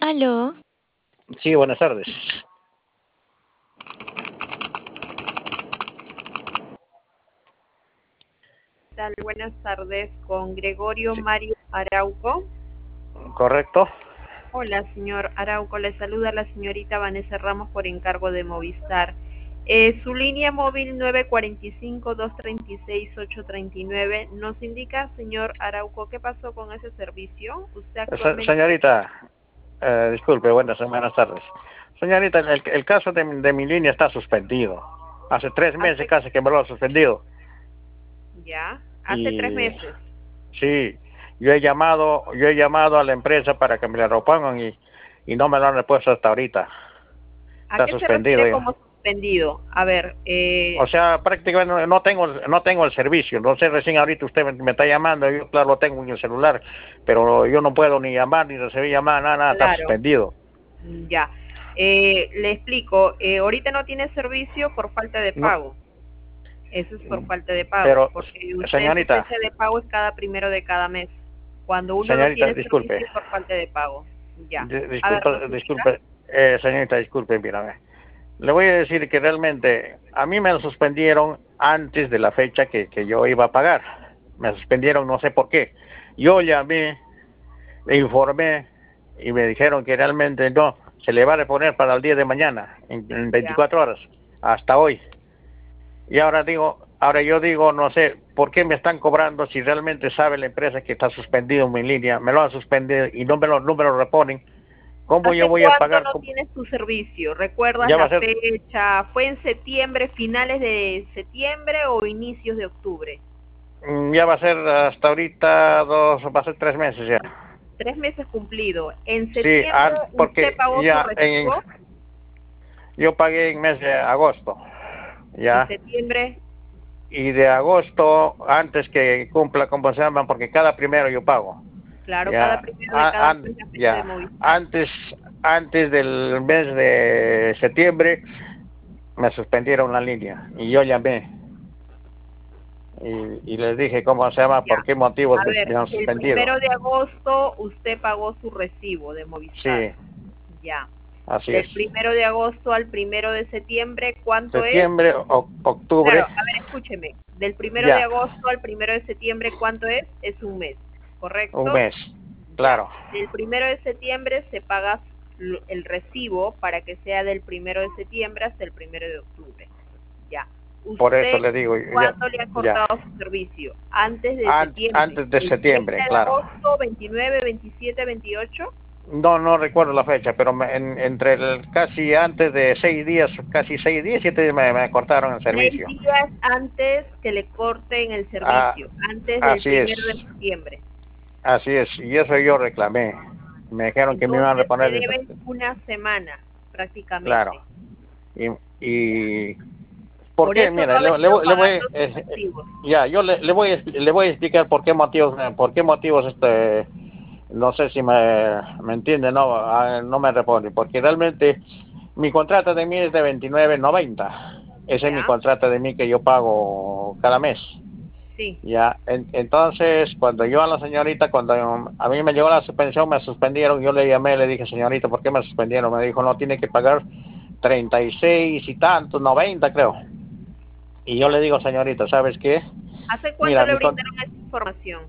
Aló, Sí, buenas tardes. Tal? Buenas tardes, con Gregorio Mario Arauco. ¿Correcto? Hola, señor Arauco, le saluda la señorita Vanessa Ramos por encargo de Movistar. Su línea móvil 945-236-839 nos indica, señor Arauco, ¿qué pasó con ese servicio? Usted actualmente... Señorita, disculpe, buenas tardes. Señorita, el caso de mi línea está suspendido. Hace 3 meses casi que me lo ha suspendido. Ya, hace 3 meses. Sí, yo he llamado a la empresa para que me la repongan y no me lo han repuesto hasta ahorita. ¿A Está qué se suspendido refiere ya. como suspendido? A ver, O sea, prácticamente no tengo el servicio. No sé, recién ahorita usted me está llamando, yo claro lo tengo en el celular, pero yo no puedo ni llamar, ni recibir llamadas, nada, está claro, suspendido. ya. Le explico, ahorita no tiene servicio por falta de No, pago. Eso es por falta de pago, pero, porque usted su señorita, fecha de pago es cada 1 de cada mes. Cuando uno no señorita, tiene disculpe, servicio es por falta de pago. Ya. A ver, disculpa, ¿nos indica? señorita, disculpe, mírame. Le voy a decir que realmente a mí me lo suspendieron antes de la fecha que yo iba a pagar. Me suspendieron, no sé por qué. Yo llamé, le informé y me dijeron que realmente no, se le va a reponer para el día de mañana, en Ya. 24 horas, hasta hoy. Y ahora yo digo, no sé, ¿por qué me están cobrando si realmente sabe la empresa que está suspendido en mi línea? Me lo han suspendido y no me lo reponen. ¿Cómo yo ¿Hace voy a cuánto pagar? no tienes tu servicio? ¿Recuerdas Ya va la a ser, fecha? ¿Fue en septiembre, finales de septiembre o inicios de octubre? ya va a ser hasta ahorita va a ser 3 meses ya. 3 meses cumplido. ¿En Sí, septiembre usted porque pagó su ya recibo? yo pagué en mes de agosto, ¿Y ya. septiembre? Y de agosto, antes que cumpla, ¿cómo se llama? Porque cada primero yo pago. Claro, cada Ya, primero de cada mes la fecha de ya, Movistar. antes del mes de septiembre me suspendieron la línea y yo llamé y les dije cómo se llama, por Ya. qué motivos A me ver, han el suspendido. 1 de agosto usted pagó su recibo de Movistar. Sí, Ya. así Del es. 1 de agosto al 1 de septiembre, ¿cuánto es? Septiembre, Claro, octubre, a ver, escúcheme. Del primero de ya, agosto al 1 de septiembre, ¿cuánto es? Es un mes, un ¿correcto? mes, Ya. claro. Del 1 de septiembre se paga el recibo para que sea del 1 de septiembre hasta el 1 de octubre. Ya. Por eso ¿Usted le digo, cuándo le han ya, cortado su servicio? Antes de septiembre. antes de ¿El 30 septiembre, de claro. agosto, 29, 27, 28? No recuerdo la fecha, pero entre casi antes de 6 días, casi 6 días, 7 días me cortaron el 6 servicio. días antes que le corten el Ah, servicio, antes del así es, 1 de septiembre. así es, y eso yo reclamé. Me dijeron que me iban a Entonces le reponer eso. deben una semana Claro. prácticamente. Y ¿por Por qué? eso no Mira, ha venido pagando sus recibos. ya, yo le voy a explicar por qué motivos no sé si me entiende, no, no me responde, porque realmente mi contrato de mí es de 29.90. Ese es mi ¿Ya? contrato de mí que yo pago cada mes. Sí. Ya, entonces, cuando yo a la señorita, cuando a mí me llegó la suspensión, me suspendieron, yo le llamé, le dije, señorita, ¿por qué me suspendieron? Me dijo, no, tiene que pagar 36 y tantos, 90 creo. Y yo Ya. le digo, señorita, ¿sabes qué? ¿Hace cuánto Mira, le brindaron esa información?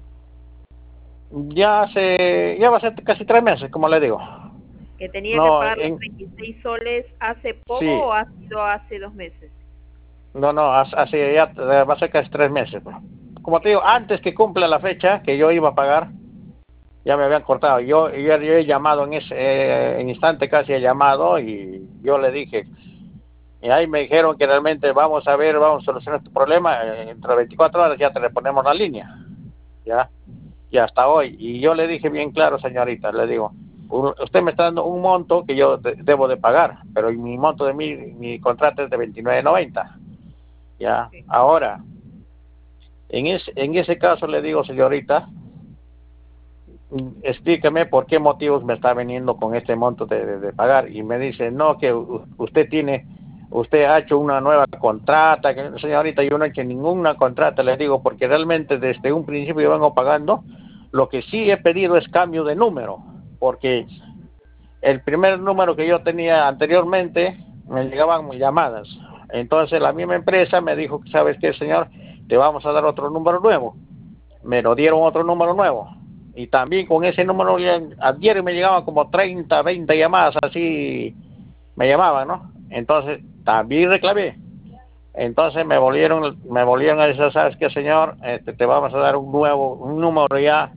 ya va a ser casi 3 meses, como le digo. ¿Que tenía que No, pagar los 36 soles hace poco sí, o ha sido hace 2 meses? no, hace ya va a ser casi 3 meses, pues. Como te digo, antes que cumpla la fecha que yo iba a pagar, ya me habían cortado. Yo he llamado en ese instante, casi he llamado y yo le dije, y ahí me dijeron que realmente vamos a ver, vamos a solucionar tu problema, entre 24 horas ya te reponemos la línea, ya, y hasta hoy. Y yo le dije bien claro, señorita, le digo, usted me está dando un monto que yo debo de pagar, pero mi monto de mi contrato es de 29.90, ya. Sí. Ahora, en ese caso le digo, señorita, explíqueme por qué motivos me está viniendo con este monto de pagar. Y me dice, no, que usted ha hecho una nueva contrata. Señorita, yo no he hecho ninguna contrata, le digo, porque realmente desde un principio yo vengo pagando. Lo que sí he pedido es cambio de número, porque el primer número que yo tenía anteriormente me llegaban llamadas. Entonces la misma empresa me dijo, ¿sabes qué, señor? Te vamos a dar otro número nuevo. Me lo dieron otro número nuevo. Y también con ese número a diario me llegaban como 30, 20 llamadas, así me llamaban, ¿no? Entonces también reclamé. Entonces me volvieron a decir, ¿sabes qué, señor? Te vamos a dar un número ya,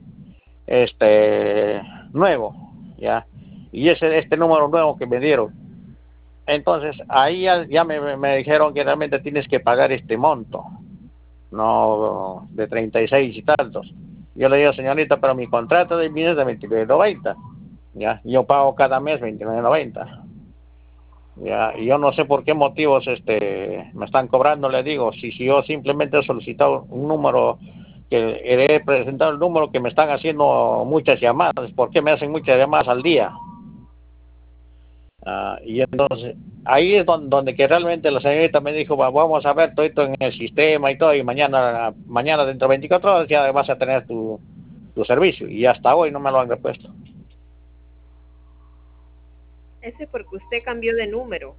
nuevo, ya. Y este número nuevo que me dieron. Entonces ahí ya me dijeron que realmente tienes que pagar este monto, no de 36 y tantos. Yo le digo, señorita, pero mi contrato de bienes de 29.90, ya, yo pago cada mes 29.90, ya, y yo no sé por qué motivos me están cobrando. Le digo, si yo simplemente he solicitado un número, que he presentado el número, que me están haciendo muchas llamadas. ¿Por qué me hacen muchas llamadas al día? Y entonces ahí es donde que realmente la señorita me dijo, vamos a ver todo esto en el sistema y todo, y mañana dentro de 24 horas ya vas a tener tu servicio, y hasta hoy no me lo han repuesto. Ese es porque usted cambió de número.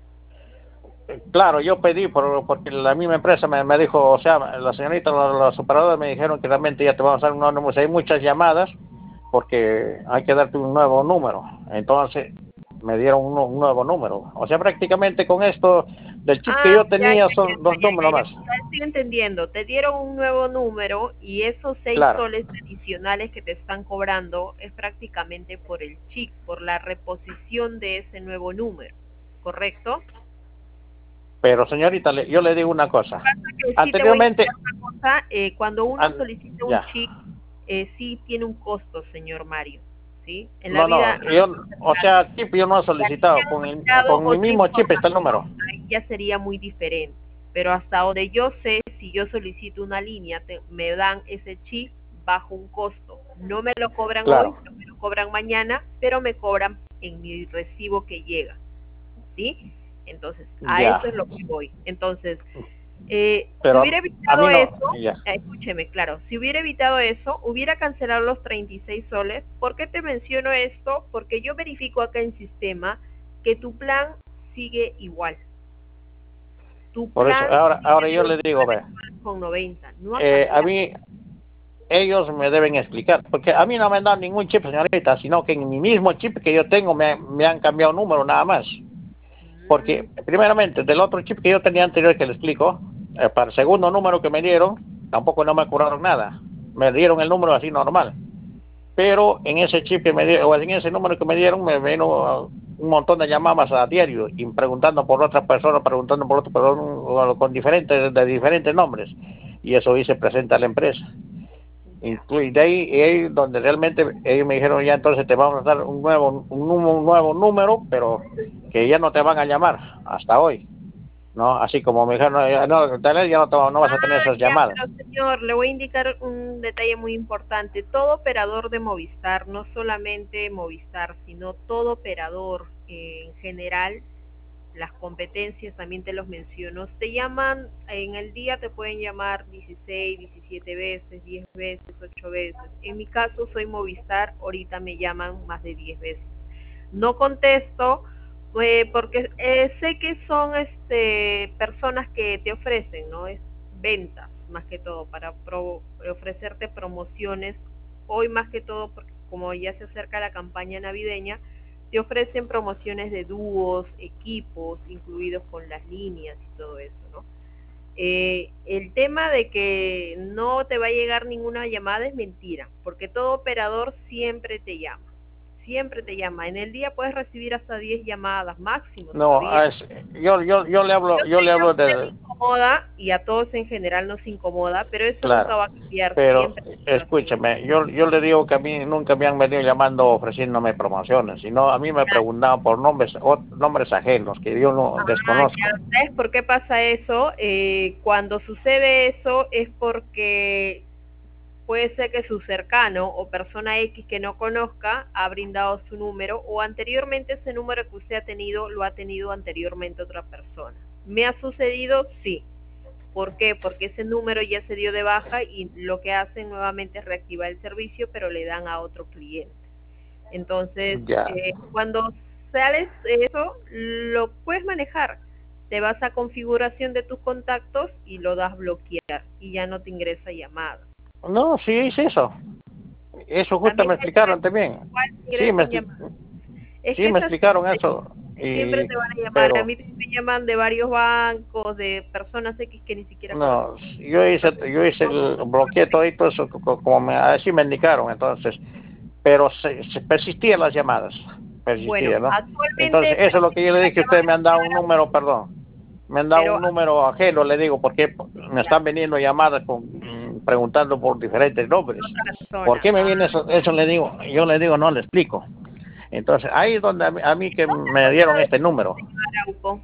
Claro, yo pedí porque la misma empresa me dijo, o sea, la señorita, los operadores me dijeron que realmente ya te vamos a dar un nuevo número. Hay muchas llamadas porque hay que darte un nuevo número. Entonces me dieron un nuevo número. O sea, prácticamente con esto del chip que yo Ya, ya, tenía ya, son dos números ya, más. ya estoy entendiendo. Te dieron un nuevo número y esos 6 Claro, soles adicionales que te están cobrando es prácticamente por el chip, por la reposición de ese nuevo número, ¿correcto? pero señorita, yo le digo una cosa. Pasa que sí te voy a Anteriormente, indicar una cosa, cuando uno solicita un ya, chip, sí tiene un costo, señor Mario, ¿sí? En la no, vida, no, yo, o sea, chip yo no he si a ti te solicitado, han mandado con mi otra mismo chip está el número. información, ahí ya sería muy diferente. Pero hasta donde yo sé, si yo solicito una línea, me dan ese chip bajo un costo. No me lo cobran hoy, Claro, no me lo cobran mañana, pero me cobran en mi recibo que llega, ¿sí? Entonces, a ya, eso es lo que voy. Entonces, si pero hubiera a evitado mí no, eso, ya. escúcheme, claro, si hubiera evitado eso, hubiera cancelado los 36 soles. ¿Por qué te menciono esto? Porque yo verifico acá en sistema que tu plan sigue igual. Tu Por eso, plan ahora sigue yo de le digo, 9 ve, soles con 90, no ha a cambiado. mí ellos me deben explicar, porque a mí no me han dado ningún chip, señorita, sino que en mi mismo chip que yo tengo me han cambiado número nada más. Mm, Porque primeramente, del otro chip que yo tenía anterior que le explico, para el segundo número que me dieron, tampoco no me cobraron nada. Me dieron el número así normal. Pero en ese chip que me dieron, o en ese número que me dieron, me vino un montón de llamadas a diario, y preguntando por otras personas, preguntando por otras personas, con de diferentes nombres. Y eso hice presente a la empresa. ya. Y de ahí donde realmente ellos me dijeron, ya entonces te vamos a dar un nuevo número, pero que ya no te van a llamar hasta hoy, ¿no? Así como me dijeron, no, ya no vas a tener esas Ya, llamadas. pero señor, le voy a indicar un detalle muy importante. Todo operador de Movistar, no solamente Movistar, sino todo operador en general, las competencias también te los menciono, te llaman, en el día te pueden llamar 16, 17 veces, 10 veces, 8 veces. En mi caso soy Movistar, ahorita me llaman más de 10 veces. No contesto porque sé que son personas que te ofrecen, ¿no? Es ventas más que todo para ofrecerte promociones. Hoy más que todo, porque como ya se acerca la campaña navideña, te ofrecen promociones de dúos, equipos, incluidos con las líneas y todo eso, ¿no? El tema de que no te va a llegar ninguna llamada es mentira, porque todo operador siempre te llama. Siempre te llama. En el día puedes recibir hasta 10 llamadas máximo No, todavía. Yo yo sé le que a hablo usted le de, incomoda y a todos en general nos incomoda, pero eso nunca claro, va a cambiar. pero Siempre va a seguir. escúcheme, yo le digo que a mí nunca me han venido llamando ofreciéndome promociones, sino a mí me preguntaban por nombres ajenos que yo no Ya desconozco. sabes por qué pasa eso. Cuando sucede eso es porque puede ser que su cercano o persona X que no conozca ha brindado su número, o anteriormente ese número que usted ha tenido lo ha tenido anteriormente otra persona. ¿Me ha sucedido? Sí. ¿Por qué? Porque ese número ya se dio de baja y lo que hacen nuevamente es reactivar el servicio, pero le dan a otro cliente. Entonces, Ya. cuando sales eso, lo puedes manejar. Te vas a configuración de tus contactos y lo das bloquear y ya no te ingresa llamada. No, sí hice eso. Eso justo También me te dice explicaron también. cuál Sí, ingresan llamadas. Es sí que me esas explicaron eso. siempre Y, te van a llamar. A pero mí me llaman de varios bancos, de personas X que ni siquiera conozco. no, yo hice el bloqueé todo eso como así me indicaron entonces, pero se persistían las llamadas, Bueno, persistían, ¿no? Entonces, actualmente eso es lo que yo le las dije, ustedes llamadas, me han dado un número, perdón, me han dado pero un número ajeno, le digo, porque me ya, están viniendo llamadas preguntando por diferentes nombres. otra ¿Por persona. qué me viene eso? Eso le digo, yo le digo, no le explico. Entonces, ahí es donde a mí que ¿Dónde me fue esta dieron vez, este número. señor Arauco?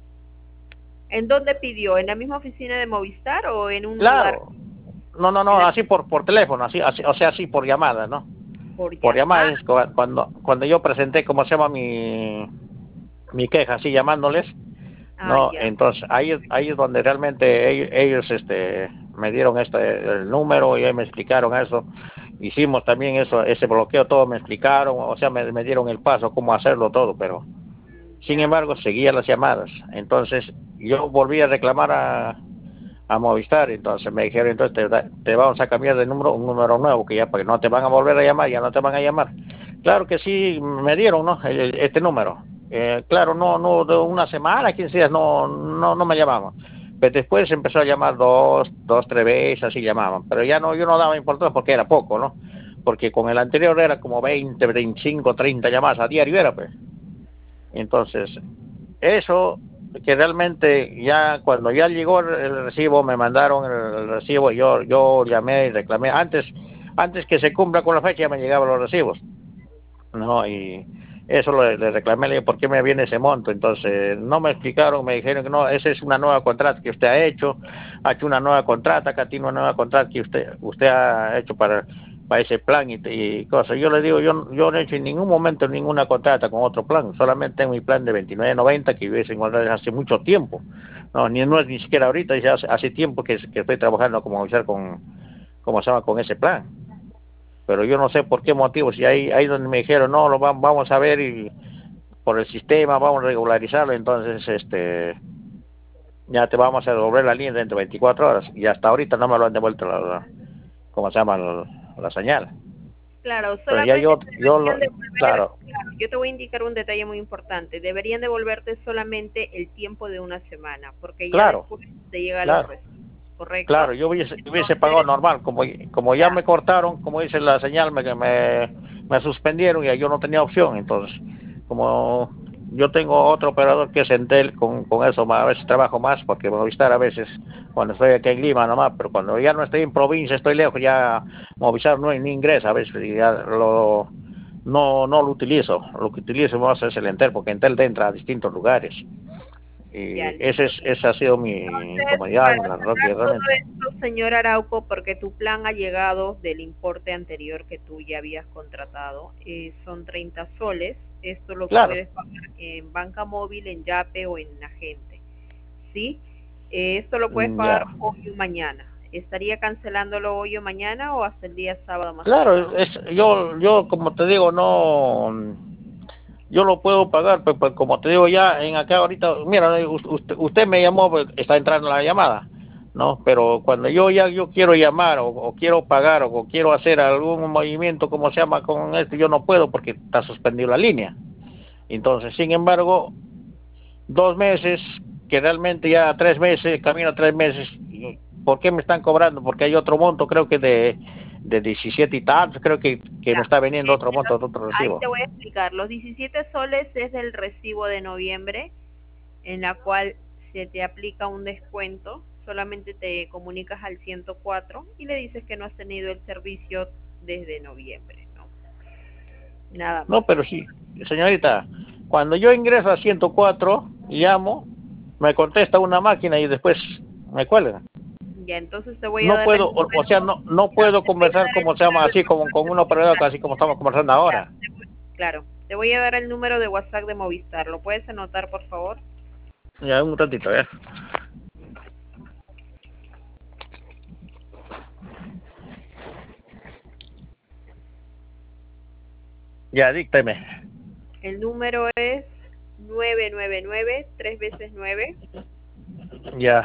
¿En dónde pidió? ¿En la misma oficina de Movistar o en un lugar? Claro, no, no, En no, la, así por teléfono, así, o sea, así por llamada, ¿no? por Por llamada llamada. es cuando yo presenté, ¿cómo se llama? Mi queja, así llamándoles, Ah, ¿no? ya. Entonces, ahí es donde realmente ellos me dieron el número y ahí me explicaron eso. Hicimos también eso, ese bloqueo, todo me explicaron, o sea, me dieron el paso, cómo hacerlo todo, pero sin Ya. embargo, seguía las llamadas. Entonces, yo volví a reclamar a Movistar, entonces me dijeron, entonces te vamos a cambiar de número, un número nuevo, que ya porque no te van a volver a llamar, ya no te van a llamar. Claro que sí, me dieron, ¿no? Este número. Claro, no, de una semana, 15 días, no me llamaban. Pero después empezó a llamar dos, tres veces, así llamaban. Pero ya no, yo no daba importancia porque era poco, ¿no? Porque con el anterior era como 20, 25, 30 llamadas a diario, era pues. Entonces, eso que realmente ya cuando ya llegó el recibo, me mandaron el recibo, yo llamé y reclamé, antes que se cumpla con la fecha ya me llegaban los recibos, ¿no? Y eso le reclamé, le dije, ¿por qué me viene ese monto? Entonces, no me explicaron, me dijeron que no, esa es una nueva contrata que usted ha hecho una nueva contrata, acá tiene una nueva contrata que usted ha hecho para ese plan y cosas. Yo le digo, yo no he hecho en ningún momento ninguna contrata con otro plan, solamente en mi plan de 29.90 que yo hice hace mucho tiempo. No es ni siquiera ahorita, ya hace tiempo que estoy trabajando como oficial como se llama, con ese plan. Pero yo no sé por qué motivo, si ahí donde me dijeron, no, vamos a ver y por el sistema, vamos a regularizarlo, entonces ya te vamos a devolver la línea dentro de 24 horas. Y hasta ahorita no me lo han devuelto ¿cómo se llama? La señal. Claro, Entonces ya solamente te yo, deberían devolver, claro, claro, yo te voy a indicar un detalle muy importante, deberían devolverte solamente el tiempo de una semana, porque ya claro, después te llegan los claro, recibos, ¿correcto? claro, yo hubiese pagado Entonces, normal, como ya ya, me cortaron, como dice la señal, me suspendieron y yo no tenía opción, entonces, como yo tengo otro operador que es Entel, con eso a veces trabajo más, porque Movistar a veces, cuando estoy aquí en Lima nomás, pero cuando ya no estoy en provincia, estoy lejos, ya Movistar ni ingresa a veces, y ya no lo utilizo, lo que utilizo más es el Entel, porque Entel entra a distintos lugares. ya, Y listo. esa ha sido mi Entonces, incomodidad, para la verdad, que cerrar todo realmente. esto, señor Arauco, porque tu plan ha llegado del importe anterior que tú ya habías contratado, son 30 soles, esto lo Claro, puedes pagar en banca móvil, en Yape o en agente, ¿sí? Esto lo puedes pagar ya. hoy o mañana. ¿Estaría cancelándolo hoy o mañana o hasta el día sábado más tardar? Claro, yo como te digo, no, yo lo puedo pagar, pues, como te digo ya, en acá ahorita, mira, usted me llamó, pues, está entrando la llamada, ¿no? Pero cuando yo quiero llamar o quiero pagar o quiero hacer algún movimiento, como se llama con esto, yo no puedo porque está suspendido la línea. Entonces, sin embargo, 2 meses, que realmente ya 3 meses, camino 3 meses, ¿por qué me están cobrando? Porque hay otro monto, creo que de 17 y tantos, creo que me Ya, está veniendo otro monto de otro ahí recibo. te voy a explicar. Los 17 soles es el recibo de noviembre, en la cual se te aplica un descuento, solamente te comunicas al 104 y le dices que no has tenido el servicio desde noviembre, ¿no? Nada No, más. pero sí, señorita, cuando yo ingreso a 104 y llamo, me contesta una máquina y después me cuelga. Ya, entonces te voy a No dar el puedo, o sea, número, no ya, puedo te voy a conversar dar el como se llama, número de así como WhatsApp con de un operador, Movistar. así como estamos conversando Ya, ahora. claro, te voy a dar el número de WhatsApp de Movistar. ¿Lo puedes anotar, por favor? Ya, un ratito, ya. Ya, dícteme. El número es 999, 3 veces 9, Ya.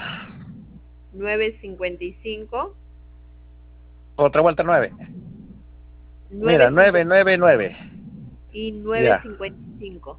955, Otra vuelta 9. Mira, 950 999. y Ya. 955.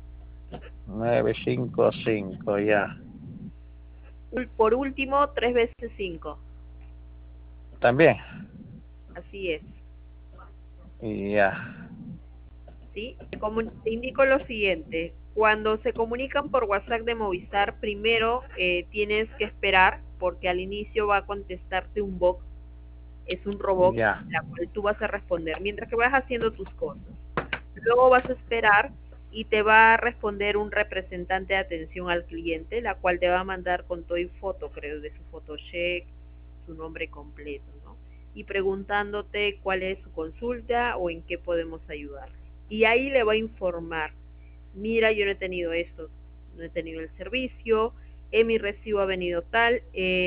955, ya. Por último, 3 veces 5. También. Así es. Ya. ¿Sí? Te indico lo siguiente. Cuando se comunican por WhatsApp de Movistar, primero tienes que esperar porque al inicio va a contestarte un bot. Es un robot Ya. la cual tú vas a responder mientras que vas haciendo tus cosas. Luego vas a esperar y te va a responder un representante de atención al cliente, la cual te va a mandar con todo y foto, creo, de su photocheck, su nombre completo, ¿no? Y preguntándote cuál es su consulta o en qué podemos ayudar. Y ahí le va a informar, mira, yo no he tenido esto, no he tenido el servicio, mi recibo ha venido tal,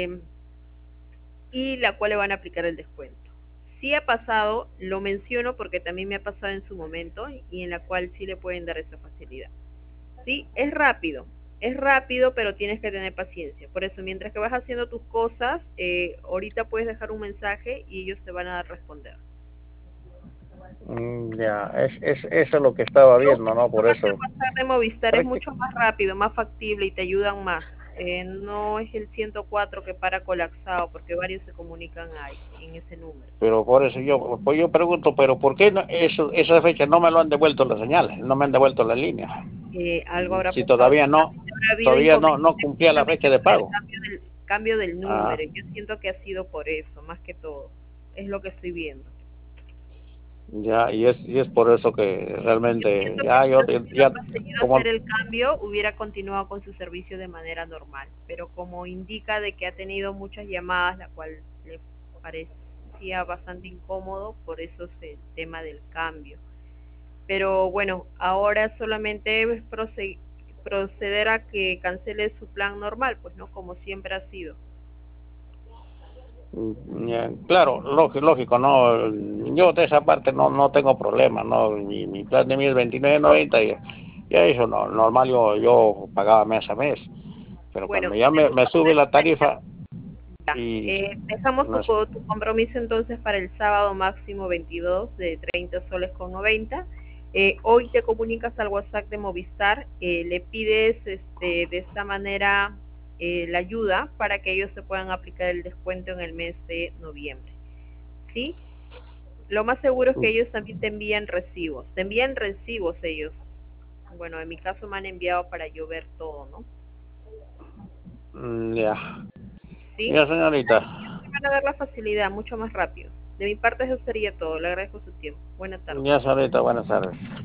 y la cual le van a aplicar el descuento. Sí ha pasado, lo menciono porque también me ha pasado en su momento y en la cual sí le pueden dar esa facilidad. Sí, es rápido, pero tienes que tener paciencia. Por eso, mientras que vas haciendo tus cosas, ahorita puedes dejar un mensaje y ellos te van a responder. Ya, eso es lo que estaba Lo viendo, ¿no? único Por más que eso. pasar de Movistar es Prácti- mucho más rápido, más factible y te ayudan más. No es el 104 que para colapsado porque varios se comunican ahí, en ese número. Pero por eso yo pregunto, pero ¿por qué esa fecha no me lo han devuelto las señales? No me han devuelto la línea. Algo habrá Si pasado, habrá habido todavía no inconvenientes cumplía la fecha justamente de por el pago. cambio del Ah, número. Yo siento que ha sido por eso, más que todo. Es lo que estoy viendo. ya, y es por eso que Yo realmente, siento que ya, si no se hubiera ya, procedido a hacer como, el cambio, hubiera continuado con su servicio de manera normal. Pero como indica de que ha tenido muchas llamadas, la cual le parecía bastante incómodo, por eso es el tema del cambio. Pero bueno, ahora solamente es proceder a que cancele su plan normal, pues no, como siempre ha sido. ya, claro, lógico, no, yo de esa parte no tengo problema, no, mi plan de mí es 29.90 y ya eso no, normal yo pagaba mes a mes, pero Bueno, cuando ya de mi me parte sube la estaría tarifa ya. y Dejamos no es, tu compromiso entonces para el sábado máximo 22 de 30 soles con 90. Hoy te comunicas al WhatsApp de Movistar, le pides de esta manera la ayuda para que ellos se puedan aplicar el descuento en el mes de noviembre. ¿Sí? Lo más seguro es que ellos también te envían recibos ellos. Bueno, en mi caso me han enviado para yo ver todo, ¿no? ya, Sí, ya señorita, ellos te van a dar la facilidad mucho más rápido. De mi parte eso sería todo, le agradezco su tiempo. Buenas tardes. ya señorita, buenas tardes.